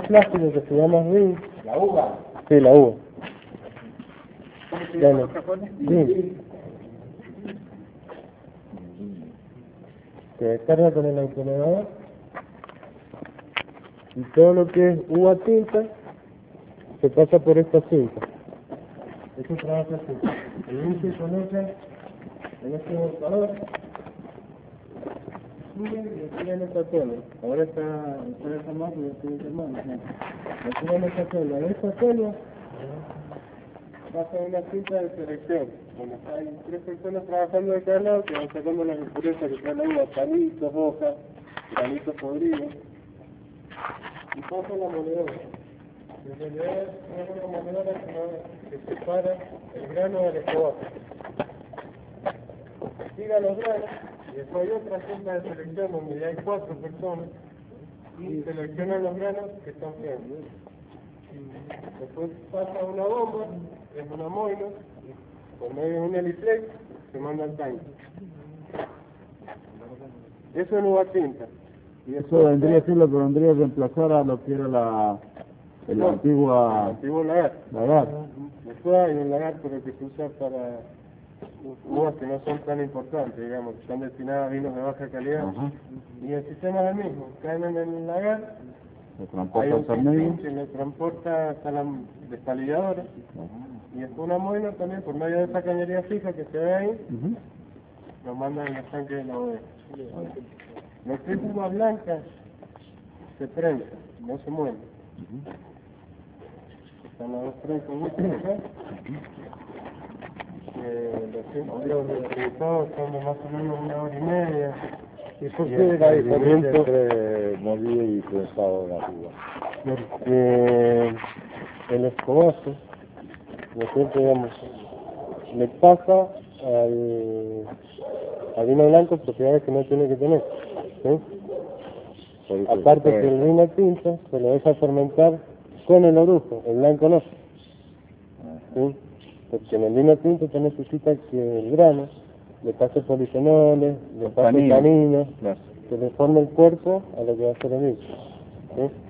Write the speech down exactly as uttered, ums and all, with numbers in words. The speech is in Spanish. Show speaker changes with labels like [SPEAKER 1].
[SPEAKER 1] plástico que se llama ring.
[SPEAKER 2] ¿La uva?
[SPEAKER 1] Sí, la uva.
[SPEAKER 2] ¿Cómo se
[SPEAKER 1] Ya
[SPEAKER 2] llama
[SPEAKER 1] no.
[SPEAKER 2] los cajones?
[SPEAKER 1] Sí. Se descarga con el acelerador y todo lo que es uva tinta se pasa por esta cinta. Eso trabaja así. El ring se coloca en este volcador, sube y aquí en esta tela. Ahora está, está esa máquina, estoy enfermando. Aquí en esta tela. En esta tela pasa una cinta de selección, donde hay tres personas trabajando de cada lado que van sacando las impurezas que trae la uva, palitos, hojas, granitos podridos, y pasa la moledora. En realidad es una moledora que, no, que separa el grano del escobazo. Tira los granos, y después hay otra cinta de selección donde ya hay cuatro personas, y seleccionan los granos que están feos. Después pasa una bomba, es una moino, y por medio de un heliplex se manda al tanque. Eso es uva tinta. Y
[SPEAKER 3] Eso vendría a ser lo que vendría a reemplazar a lo que era la, la
[SPEAKER 1] no,
[SPEAKER 3] antigua
[SPEAKER 1] el antiguo lagar.
[SPEAKER 3] lagar.
[SPEAKER 1] Después hay un lagar, pero que se usa para uvas que no son tan importantes, digamos, que están destinadas a vinos de baja calidad.
[SPEAKER 3] Ajá.
[SPEAKER 1] Y el sistema es el mismo, caen en el lagar.
[SPEAKER 3] Se
[SPEAKER 1] Hay
[SPEAKER 3] transporta
[SPEAKER 1] un
[SPEAKER 3] hasta el medio.
[SPEAKER 1] piscín que le transporta hasta la destalilladora y después una moina también por medio de esa cañería fija que se ve ahí,
[SPEAKER 3] Ujú.
[SPEAKER 1] lo mandan en el tanque de la bodega. Lo que es uva blanca se prensa, no se mueve. Están las dos prensas últimas acá. Eh, los tiempos de resultados son de más o menos una hora y media.
[SPEAKER 3] ¿Y por
[SPEAKER 1] Y
[SPEAKER 3] qué
[SPEAKER 1] el
[SPEAKER 3] la diferencia
[SPEAKER 1] rendimiento-
[SPEAKER 3] entre molido y prensado de la uva?
[SPEAKER 1] Porque el escobazo, ¿no es cierto? Digamos, le pasa al, al vino blanco propiedades que no tiene que tener, ¿sí?
[SPEAKER 3] Por eso
[SPEAKER 1] Aparte
[SPEAKER 3] se
[SPEAKER 1] que el vino tinto se lo deja fermentar con el orujo, el blanco no, ¿sí? Porque en el vino tinto se necesita que el grano le pase polifenoles, le
[SPEAKER 3] Los
[SPEAKER 1] pase
[SPEAKER 3] taninos.
[SPEAKER 1] taninos,
[SPEAKER 3] Claro.
[SPEAKER 1] que le forme el cuerpo a lo que va a ser el vino, ¿sí?